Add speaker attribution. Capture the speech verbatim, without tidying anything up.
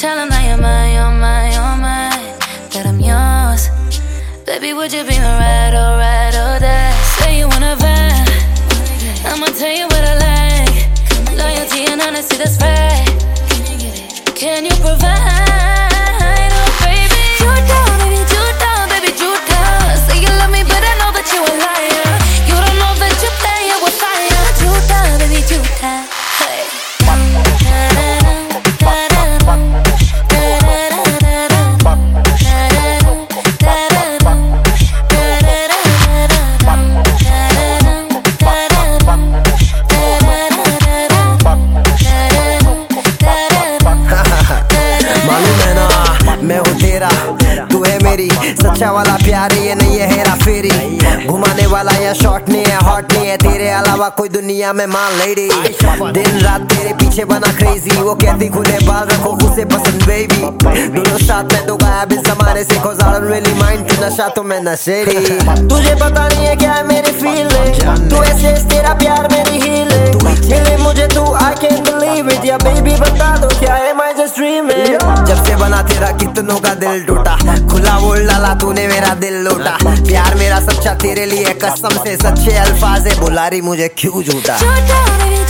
Speaker 1: Tell them that you're mine, you're mine, you're mine, that I'm yours. Baby, would you be my ride or ride or die? Say you wanna vibe, I'ma tell you what I like. Loyalty and honesty, that's right. Can you provide? Oh baby, you down, baby, you down, baby, you down. Say you love me, but I know that you a liar. You don't know that you're playing with fire. You down, baby, you down. Hey.
Speaker 2: मैं हूँ तेरा, तू है मेरी, सच्चा वाला प्यार ये नहीं है हेरा फेरी। घुमाने वाला या शॉट नहीं है, हॉट नहीं है, तेरे अलावा कोई दुनिया में मान लेडी। दिन रात तेरे पीछे बना क्रेजी, वो कहती खुले बाल रखो उसे पसंद बेबी। दोनों साथ में तो गायब इस जमाने से, cause I don't really mind, तू नशा तो मैं नशेड़ी। तुझे पता नहीं है क्या है मेरी फीलिंग, तू ऐसे तेरा प्यार मेरी हीलिंग। मिले मुझे तू I can't believe it, या बेबी बता दो क्या है my just dreaming। जब से बना तेरा कितनों का दिल टूटा, खुला बोल डाला तूने मेरा दिल लूटा। प्यार मेरा सच्चा तेरे लिए कसम से, सच्चे अल्फाज है, बुला रही मुझे क्यों झूठा।